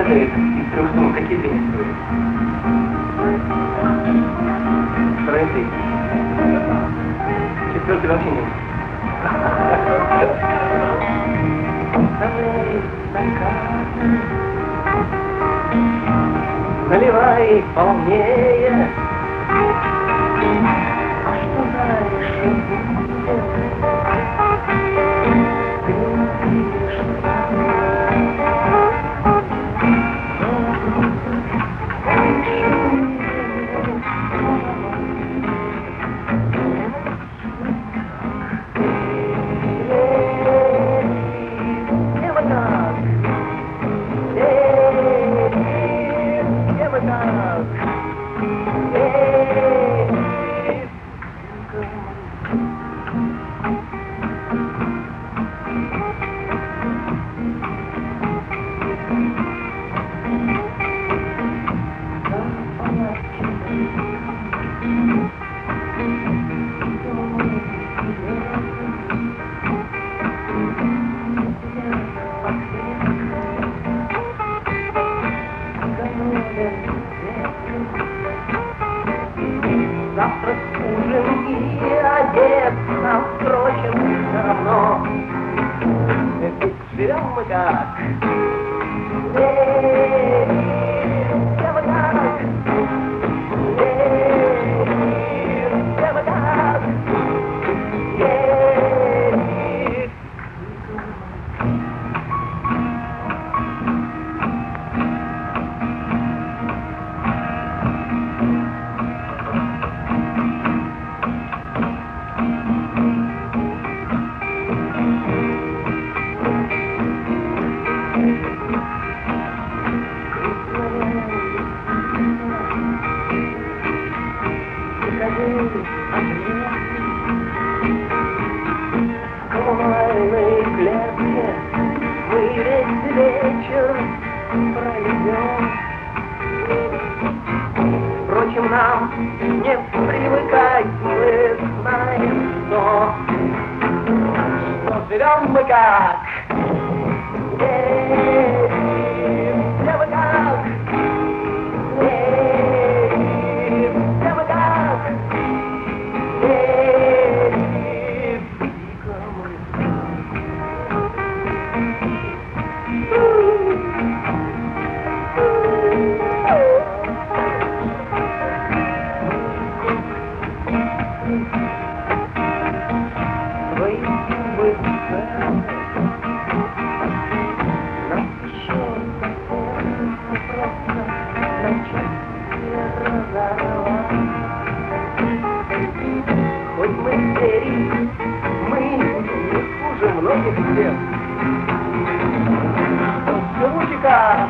падает из 3 струн. Какие ты не строишь? Второй ты. Четвертый вообще не. Наливай полнее. А что дальше будет? Ты не видишь. Завтра ужин и одеться, впрочем, все равно. Ведь живем мы как. Все мы как. Все мы как. коммунальной клетке мы весь вечер проведем. Впрочем, нам не привыкать, мы знаем, что живем мы как. Все мы как. Все мы как. Хоть мы звери, мы не хуже многих лет. Живучи как.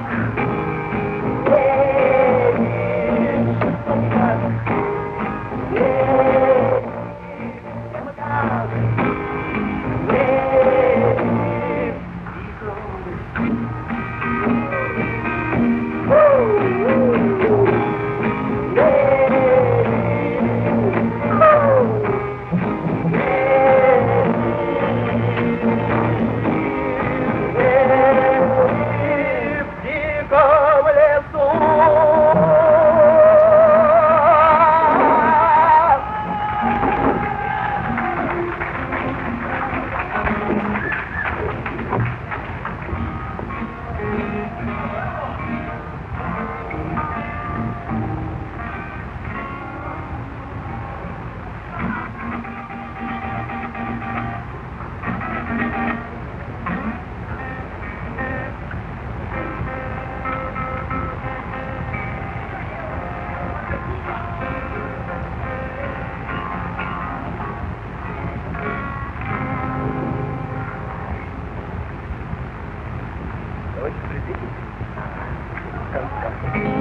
Давайте глядите.